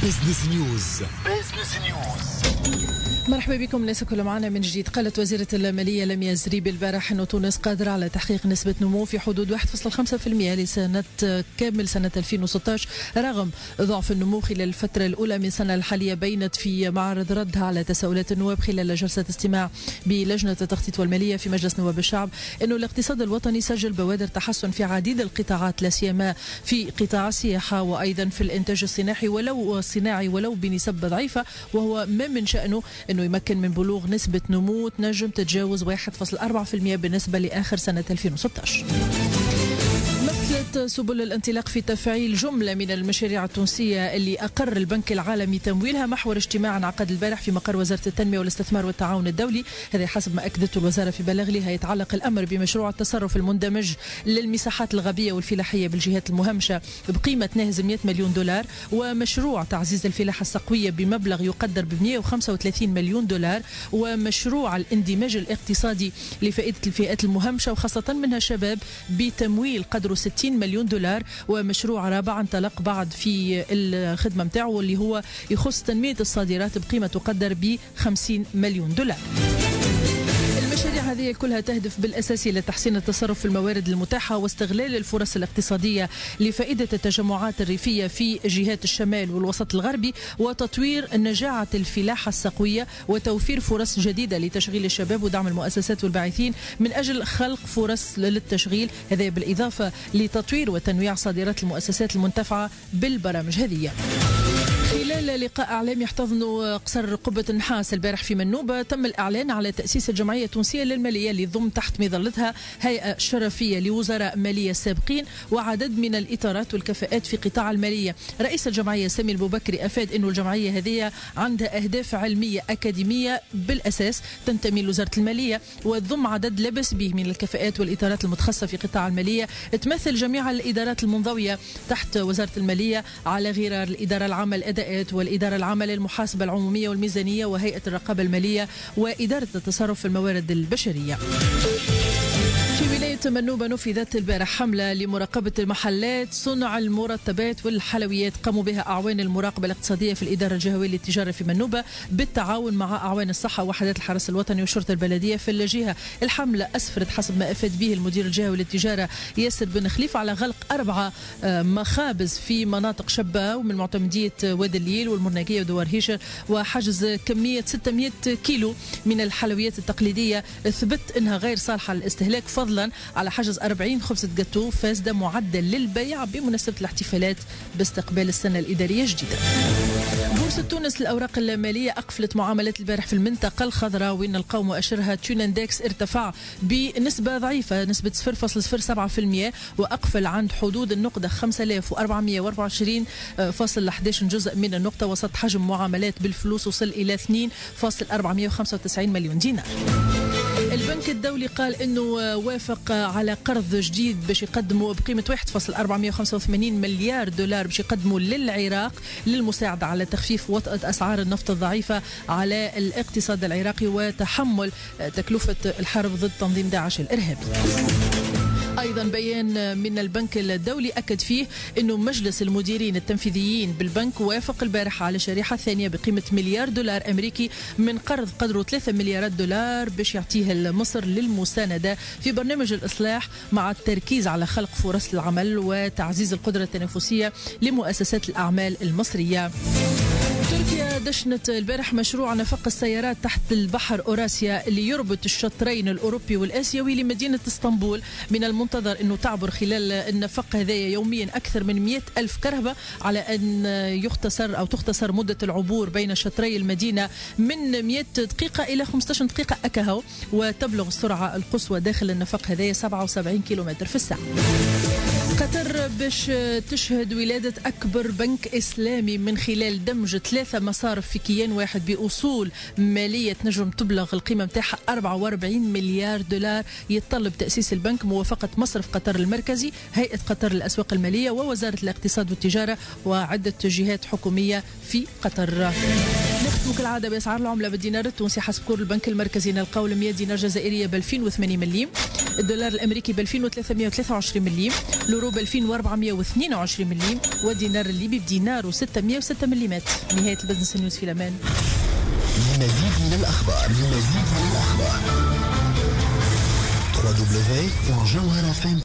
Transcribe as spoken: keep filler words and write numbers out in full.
بزنس نيوز. بزنس نيوز. مرحبا بكم الناس كل معنا من جديد. قالت وزيرة المالية لمياء زريبي البارح أن تونس قادرة على تحقيق نسبة نمو في حدود واحد فاصلة خمسة بالمئة لسنة كامل سنة ألفين وستة عشر رغم ضعف النمو خلال الفترة الأولى من السنة الحالية. بينت في معرض ردها على تساؤلات النواب خلال جلسة استماع بلجنة التخطيط والمالية في مجلس نواب الشعب أنه الاقتصاد الوطني سجل بوادر تحسن في عديد القطاعات، لا سيما في قطاع السياحة وأيضا في الإنتاج الصناعي ولو الصناعي ولو بنسب ضعيفة، وهو ما من شأنه أنه يمكن من بلوغ نسبة نمو تنجم تتجاوز واحد فاصلة أربعة بالمئة بالنسبة لآخر سنة ألفين وستة عشر. مثلت سبل الانطلاق في تفعيل جملة من المشاريع التونسية اللي أقر البنك العالمي تمويلها محور اجتماع انعقد البارح في مقر وزارة التنمية والاستثمار والتعاون الدولي. هذا حسب ما أكدته الوزارة في بلاغ لها. يتعلق الأمر بمشروع التصرف المندمج للمساحات الغابية والفلاحية بالجهات المهمشة بقيمة ناهز مئة مليون دولار، ومشروع تعزيز الفلاحة السقوية بمبلغ يقدر ب مئة وخمسة وثلاثين مليون دولار، ومشروع الاندماج الاقتصادي لفائدة الفئات المهمشة وخاصة منها الشباب بتمويل قدره ستين مليون دولار، ومشروع رابع انطلق بعد في الخدمة متاعه اللي هو يخص تنمية الصادرات بقيمة تقدر ب خمسين مليون دولار. المشاريع هذه كلها تهدف بالأساس إلى تحسين التصرف في الموارد المتاحة واستغلال الفرص الاقتصادية لفائدة التجمعات الريفية في جهات الشمال والوسط الغربي، وتطوير نجاعة الفلاحة السقوية وتوفير فرص جديدة لتشغيل الشباب ودعم المؤسسات والباعثين من أجل خلق فرص للتشغيل، هذا بالإضافة لتطوير وتنويع صادرات المؤسسات المنتفعة بالبرامج هذه. خلال لقاء إعلامي يحتضن قصر قبة النحاس البارح في منوبة، تم الإعلان على تأسيس الجمعية التونسية للمالية اللي ضم تحت مظلتها هيئة شرفية لوزراء مالية سابقين وعدد من الإطارات والكفاءات في قطاع المالية. رئيس الجمعية سامي البوبكري أفاد أن الجمعية هذه عندها أهداف علمية أكاديمية بالأساس تنتمي لوزارة المالية وتضم عدد لبس به من الكفاءات والإطارات المتخصصة في قطاع المالية، تمثل جميع الإدارات المنضوية تحت وزارة المالية على غرار الإدارة العامة الأداءات والإدارة العامة للمحاسبة العمومية والميزانية وهيئة الرقابة المالية وإدارة التصرف في الموارد البشرية. في ولاية منوبة نفذت البارح حملة لمراقبة المحلات صنع المرتبات والحلويات قاموا بها أعوان المراقبة الاقتصادية في الإدارة الجهوية للتجارة في منوبة بالتعاون مع أعوان الصحة ووحدات الحرس الوطني والشرطة البلدية في الجهة. الحملة أسفرت حسب ما أفاد به المدير الجهوي للتجارة ياسر بن خليف على غلق أربعة مخابز في مناطق شابة ومن معتمدية وادي الليل والمرناقية ودوار هيشر، وحجز كمية ستمئة كيلو من الحلويات التقليدية ثبت أنها غير صالحة للاستهلاك، فضلا على حجز أربعين خبزة جاتو فاسدة معدل للبيع بمناسبة الاحتفالات باستقبال السنة الإدارية الجديدة. بورصة تونس للأوراق المالية أقفلت معاملات البارح في المنطقة الخضراء وين نلقاو مؤشرها تون اندكس ارتفع بنسبة ضعيفة نسبة صفر فاصلة صفر سبعة بالمئة وأقفل عند حدود النقطة خمسة آلاف وأربعمئة وأربعة وعشرين فاصلة أحد عشر جزء من النقطة، وسط حجم معاملات بالفلوس وصل إلى اثنين فاصلة أربعمئة وخمسة وتسعين مليون دينار. البنك الدولي قال انه وافق على قرض جديد باش يقدموا بقيمه واحد فاصلة أربعمئة وخمسة وثمانين مليار دولار باش يقدموا للعراق للمساعده على تخفيف وطأة اسعار النفط الضعيفه على الاقتصاد العراقي وتحمل تكلفه الحرب ضد تنظيم داعش الارهابي. أيضا بيان من البنك الدولي أكد فيه أنه مجلس المديرين التنفيذيين بالبنك وافق البارحة على شريحة ثانية بقيمة مليار دولار أمريكي من قرض قدره ثلاثة مليارات دولار باش يعطيه مصر للمساندة في برنامج الإصلاح مع التركيز على خلق فرص العمل وتعزيز القدرة التنافسية لمؤسسات الأعمال المصرية. تركيا دشنت البارح مشروع نفق السيارات تحت البحر أوراسيا اللي يربط الشطرين الأوروبي والآسيوي لمدينة اسطنبول. من المنتظر أنه تعبر خلال النفق هذا يوميا أكثر من مئة ألف كرهبة على أن يختصر أو تختصر مدة العبور بين شطري المدينة من مئة دقيقة إلى خمسة عشر دقيقة أكهو، وتبلغ السرعة القصوى داخل النفق هذا سبعة وسبعين كيلومتر في الساعة. قطر باش تشهد ولادة أكبر بنك إسلامي من خلال دمج ثلاثة مصارف في كيان واحد بأصول مالية تنجم تبلغ القيمة متاعها أربعة وأربعين مليار دولار. يتطلب تأسيس البنك موافقة مصرف قطر المركزي، هيئة قطر للأسواق المالية ووزارة الاقتصاد والتجارة وعدة جهات حكومية في قطر. نختموا كالعادة بأسعار العملة. بالدينار التونسي حسب كور البنك المركزي نلقاو مئة دينار جزائرية ب ألفين وثمانية مليم، الدولار الأمريكي ب ألفين وثلاثمئة وثلاثة وعشرين مليم، اليورو ب ألفين وأربعمئة واثنين وعشرين مليم، والدينار الليبي بدينار وستمئة وستة مليمات. نهاية البزنس نيوز في الأمان. لمزيد من الأخبار لمزيد من الأخبار دبليو دبليو دبليو دوت جوهرة إف إم